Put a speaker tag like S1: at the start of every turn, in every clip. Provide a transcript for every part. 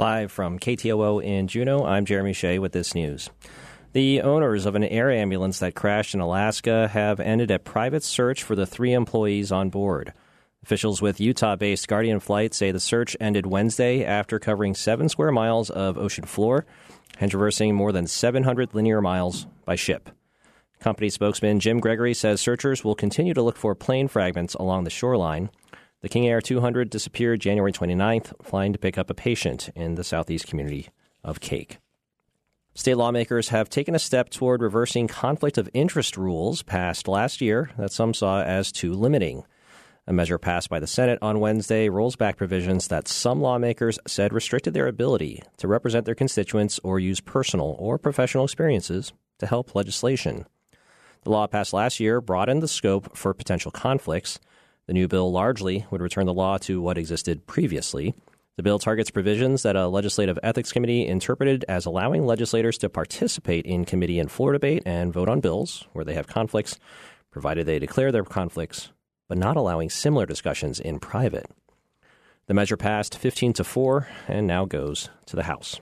S1: Live from KTOO in Juneau, I'm Jeremy Shea with this news. The owners of an air ambulance that crashed in Alaska have ended a private search for the 3 employees on board. Officials with Utah-based Guardian Flight say the search ended Wednesday after covering 7 square miles of ocean floor and traversing more than 700 linear miles by ship. Company spokesman Jim Gregory says searchers will continue to look for plane fragments along the shoreline. The King Air 200 disappeared January 29th, flying to pick up a patient in the southeast community of Cake. State lawmakers have taken a step toward reversing conflict of interest rules passed last year that some saw as too limiting. A measure passed by the Senate on Wednesday rolls back provisions that some lawmakers said restricted their ability to represent their constituents or use personal or professional experiences to help legislation. The law passed last year broadened the scope for potential conflicts. The new bill largely would return the law to what existed previously. The bill targets provisions that a legislative ethics committee interpreted as allowing legislators to participate in committee and floor debate and vote on bills where they have conflicts, provided they declare their conflicts, but not allowing similar discussions in private. The measure passed 15-4 and now goes to the House.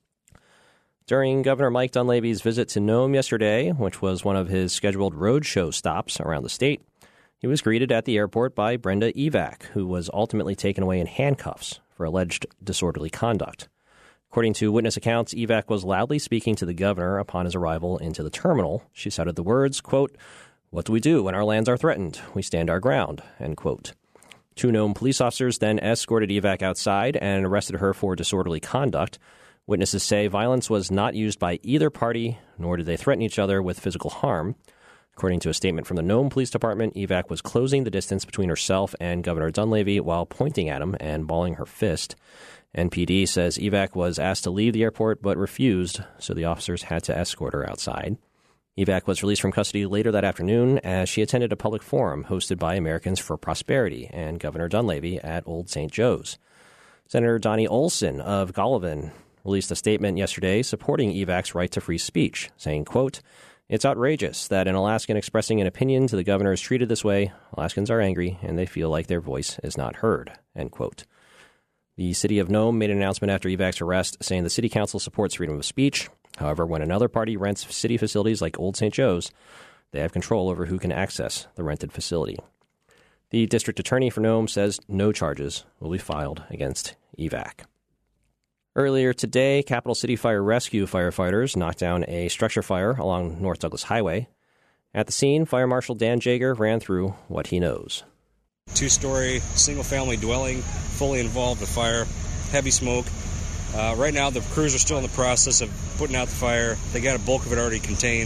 S1: During Governor Mike Dunleavy's visit to Nome yesterday, which was one of his scheduled roadshow stops around the state, he was greeted at the airport by Brenda Evac, who was ultimately taken away in handcuffs for alleged disorderly conduct. According to witness accounts, Evac was loudly speaking to the governor upon his arrival into the terminal. She shouted the words, quote, "What do we do when our lands are threatened? We stand our ground," end quote. 2 Nome police officers then escorted Evac outside and arrested her for disorderly conduct. Witnesses say violence was not used by either party, nor did they threaten each other with physical harm. According to a statement from the Nome Police Department, Evac was closing the distance between herself and Governor Dunleavy while pointing at him and balling her fist. NPD says Evac was asked to leave the airport but refused, so the officers had to escort her outside. Evac was released from custody later that afternoon as she attended a public forum hosted by Americans for Prosperity and Governor Dunleavy at Old St. Joe's. Senator Donnie Olson of Golovin released a statement yesterday supporting Evac's right to free speech, saying, quote, "It's outrageous that an Alaskan expressing an opinion to the governor is treated this way. Alaskans are angry, and they feel like their voice is not heard," end quote. The city of Nome made an announcement after Evac's arrest saying the city council supports freedom of speech. However, when another party rents city facilities like Old St. Joe's, they have control over who can access the rented facility. The district attorney for Nome says no charges will be filed against Evac. Earlier today, Capital City Fire Rescue firefighters knocked down a structure fire along North Douglas Highway. At the scene, Fire Marshal Dan Jager ran through what he knows.
S2: 2-story, single-family dwelling, fully involved with fire, heavy smoke. Right now, the crews are still in the process of putting out the fire. They got a bulk of it already contained.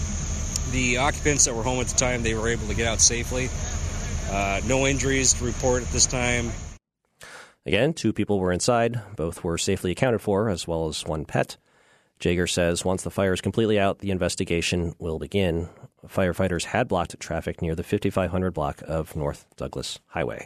S2: The occupants that were home at the time, they were able to get out safely. No injuries to report at this time.
S1: Again, 2 people were inside. Both were safely accounted for, as well as 1 pet. Jager says once the fire is completely out, the investigation will begin. Firefighters had blocked traffic near the 5500 block of North Douglas Highway.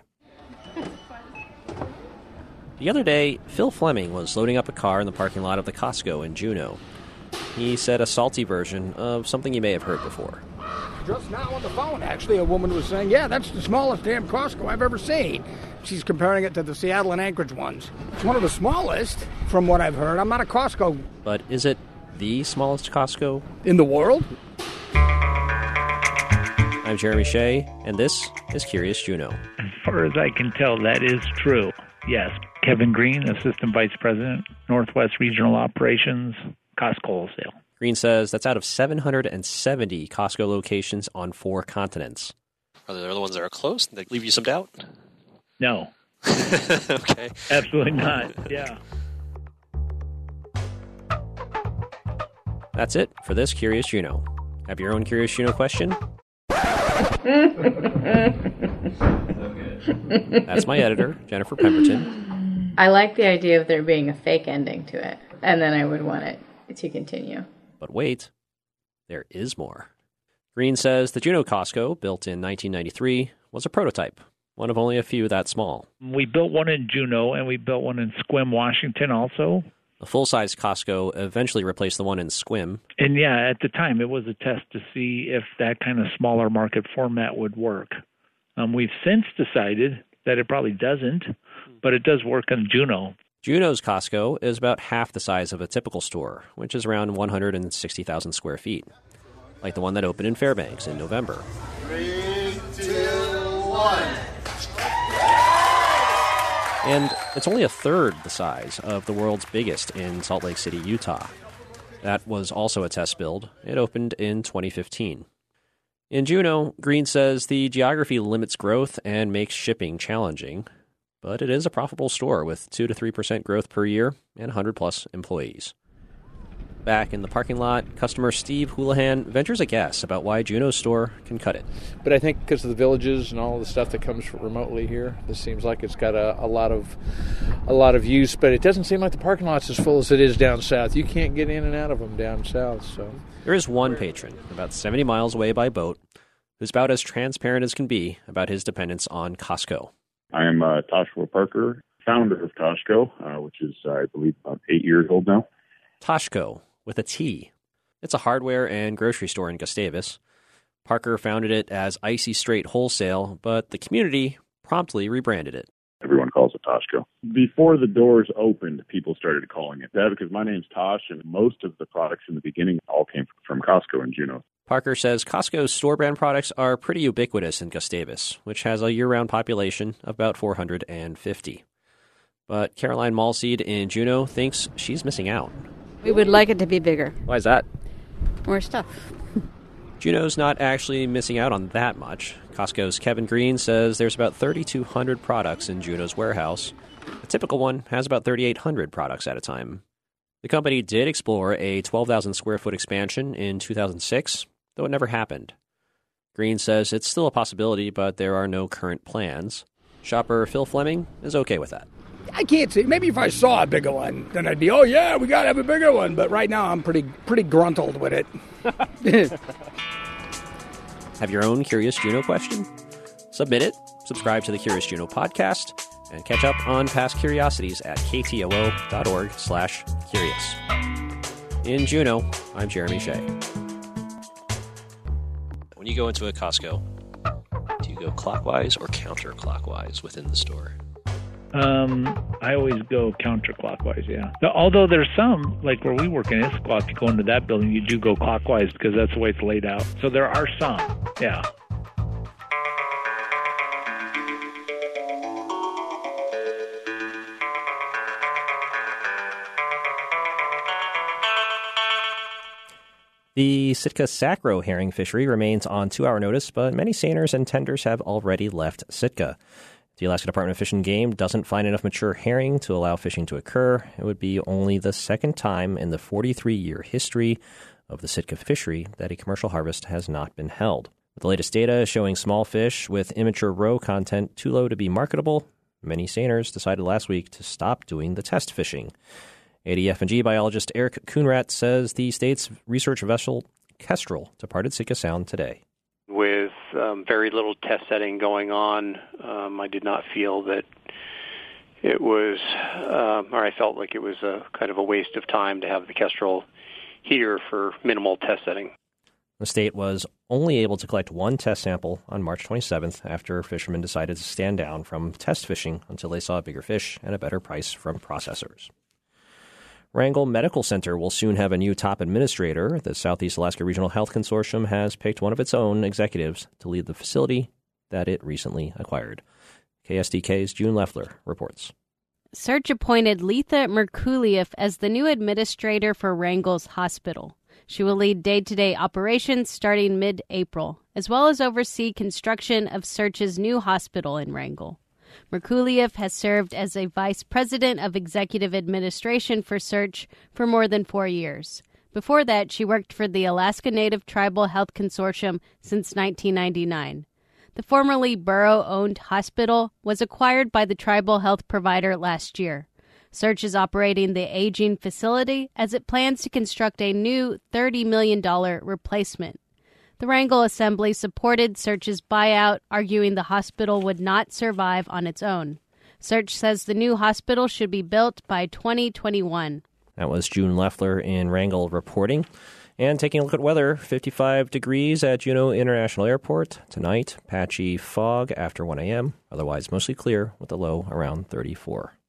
S1: The other day, Phil Fleming was loading up a car in the parking lot of the Costco in Juneau. He said a salty version of something you may have heard before.
S3: Just now on the phone, actually, a woman was saying, yeah, that's the smallest damn Costco I've ever seen. She's comparing it to the Seattle and Anchorage ones. It's one of the smallest, from what I've heard. I'm not a Costco.
S1: But is it the smallest Costco
S3: in the world?
S1: I'm Jeremy Shea, and this is Curious Juneau.
S4: As far as I can tell, that is true. Yes. Kevin Green, Assistant Vice President, Northwest Regional Operations, Costco Wholesale.
S1: Green says that's out of 770 Costco locations on 4 continents. Are there other ones that are close that leave you some doubt?
S4: No.
S1: Okay.
S4: Absolutely not. Yeah.
S1: That's it for this Curious Juneau. Have your own Curious Juneau question? That's my editor, Jennifer Pemberton.
S5: I like the idea of there being a fake ending to it, and then I would want it to continue.
S1: But wait, there is more. Green says the Juneau Costco, built in 1993, was a prototype, one of only a few that small.
S4: We built one in Juneau, and we built one in Sequim, Washington also.
S1: The full-size Costco eventually replaced the one in Sequim.
S4: And yeah, at the time, it was a test to see if that kind of smaller market format would work. We've since decided that it probably doesn't, but it does work in Juneau.
S1: Juneau's Costco is about half the size of a typical store, which is around 160,000 square feet, like the one that opened in Fairbanks in November.
S6: 3, 2, 1.
S1: And it's only a third the size of the world's biggest in Salt Lake City, Utah. That was also a test build. It opened in 2015. In Juneau, Green says the geography limits growth and makes shipping challenging, but it is a profitable store with 2 to 3% growth per year and 100-plus employees. Back in the parking lot, customer Steve Houlihan ventures a guess about why Juneau's store can cut it.
S7: But I think because of the villages and all the stuff that comes remotely here, this seems like it's got a lot of use. But it doesn't seem like the parking lot's as full as it is down south. You can't get in and out of them down south. So
S1: there is one patron, about 70 miles away by boat, who's about as transparent as can be about his dependence on Costco.
S8: I am Toshua Parker, founder of Costco, which is, I believe, about 8 years old now.
S1: Toshco, with a T. It's a hardware and grocery store in Gustavus. Parker founded it as Icy Straight Wholesale, but the community promptly rebranded it.
S8: Everyone calls it Toshco. Before the doors opened, people started calling it that because my name's Tosh, and most of the products in the beginning all came from Costco in Juneau.
S1: Parker says Costco's store brand products are pretty ubiquitous in Gustavus, which has a year-round population of about 450. But Caroline Malseed in Juneau thinks she's missing out.
S9: We would like it to be bigger.
S1: Why is that?
S9: More stuff.
S1: Juneau's not actually missing out on that much. Costco's Kevin Green says there's about 3,200 products in Juneau's warehouse. A typical one has about 3,800 products at a time. The company did explore a 12,000 square foot expansion in 2006, though it never happened. Green says it's still a possibility, but there are no current plans. Shopper Phil Fleming is okay with that.
S3: I can't see. Maybe if I saw a bigger one, then I'd be, oh yeah, we gotta have a bigger one. But right now, I'm pretty gruntled with it.
S1: Have your own Curious Juneau question? Submit it, subscribe to the Curious Juneau podcast, and catch up on past curiosities at ktoo.org/curious. In Juneau, I'm Jeremy Shea. When you go into a Costco, do you go clockwise or counterclockwise within the store?
S4: I always go counterclockwise, yeah. Although there's some, like where we work in Issaquah, to go into that building, you do go clockwise because that's the way it's laid out. So there are some, yeah.
S1: The Sitka Sacro herring fishery remains on 2-hour notice, but many seiners and tenders have already left Sitka. The Alaska Department of Fish and Game doesn't find enough mature herring to allow fishing to occur. It would be only the second time in the 43-year history of the Sitka fishery that a commercial harvest has not been held. With the latest data showing small fish with immature roe content too low to be marketable, many seiners decided last week to stop doing the test fishing. ADF&G biologist Eric Coonrat says the state's research vessel Kestrel departed Sitka Sound today.
S10: With very little test setting going on, I did not feel that it was, or I felt like it was a kind of a waste of time to have the Kestrel here for minimal test setting.
S1: The state was only able to collect one test sample on March 27th after fishermen decided to stand down from test fishing until they saw bigger fish and a better price from processors. Wrangell Medical Center will soon have a new top administrator. The Southeast Alaska Regional Health Consortium has picked one of its own executives to lead the facility that it recently acquired. KSDK's June Leffler reports.
S11: Search appointed Letha Merkuliev as the new administrator for Wrangell's hospital. She will lead day-to-day operations starting mid-April, as well as oversee construction of Search's new hospital in Wrangell. Merkuliev has served as a vice president of executive administration for Search for more than 4 years. Before that, she worked for the Alaska Native Tribal Health Consortium since 1999. The formerly borough-owned hospital was acquired by the tribal health provider last year. Search is operating the aging facility as it plans to construct a new $30 million replacement. The Wrangell Assembly supported Search's buyout, arguing the hospital would not survive on its own. Search says the new hospital should be built by 2021.
S1: That was June Leffler in Wrangell reporting. And taking a look at weather, 55 degrees at Juneau International Airport. Tonight, patchy fog after 1 a.m., otherwise mostly clear with a low around 34.